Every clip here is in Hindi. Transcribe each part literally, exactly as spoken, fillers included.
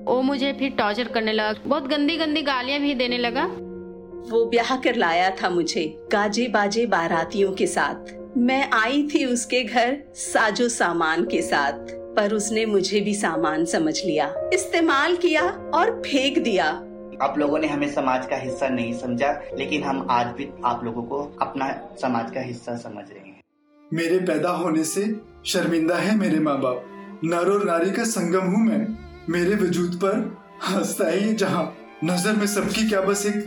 वो मुझे फिर टॉर्चर करने लगा, बहुत गंदी गंदी गालियां भी देने लगा। वो ब्याह कर लाया था मुझे गाजे बाजे बारातियों के साथ। मैं आई थी उसके घर साजो सामान के साथ, पर उसने मुझे भी सामान समझ लिया, इस्तेमाल किया और फेंक दिया। आप लोगों ने हमें समाज का हिस्सा नहीं समझा, लेकिन हम आज भी आप लोगों को अपना समाज का हिस्सा समझ रहे हैं। मेरे पैदा होने से शर्मिंदा है मेरे माँ बाप, नर और नारी का संगम हूँ मैं, मेरे वजूद पर हंसता है ये जहां, नजर में सबकी क्या बस एक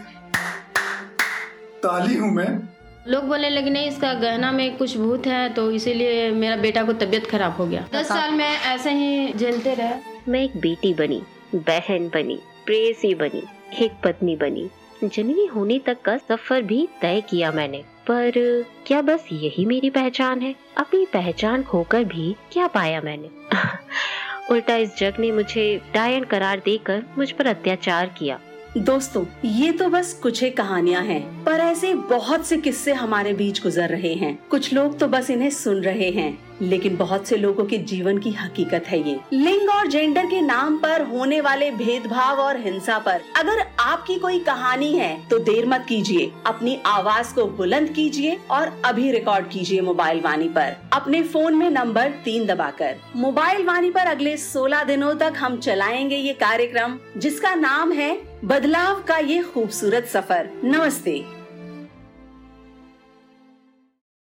ताली हूँ मैं। लोग बोले लेकिन नहीं, इसका गहना में कुछ भूत है, तो इसीलिए मेरा बेटा को तबीयत खराब हो गया। दस साल में ऐसे ही झेलते रहे। मैं एक बेटी बनी, बहन बनी, प्रेयसी बनी, एक पत्नी बनी, जननी होने तक का सफर भी तय किया मैंने। पर क्या बस यही मेरी पहचान है? अपनी पहचान खोकर भी क्या पाया मैंने? उल्टा इस जग ने मुझे डायन करार देकर मुझ पर अत्याचार किया। दोस्तों, ये तो बस कुछ ही कहानियां हैं, पर ऐसे बहुत से किस्से हमारे बीच गुजर रहे हैं। कुछ लोग तो बस इन्हें सुन रहे हैं, लेकिन बहुत से लोगों के जीवन की हकीकत है ये। लिंग और जेंडर के नाम पर होने वाले भेदभाव और हिंसा पर अगर आपकी कोई कहानी है तो देर मत कीजिए, अपनी आवाज को बुलंद कीजिए और अभी रिकॉर्ड कीजिए मोबाइल वाणी पर, अपने फोन में नंबर तीन दबाकर। मोबाइल वाणी पर अगले सोलह दिनों तक हम चलाएंगे ये कार्यक्रम, जिसका नाम है बदलाव का ये खूबसूरत सफर। नमस्ते।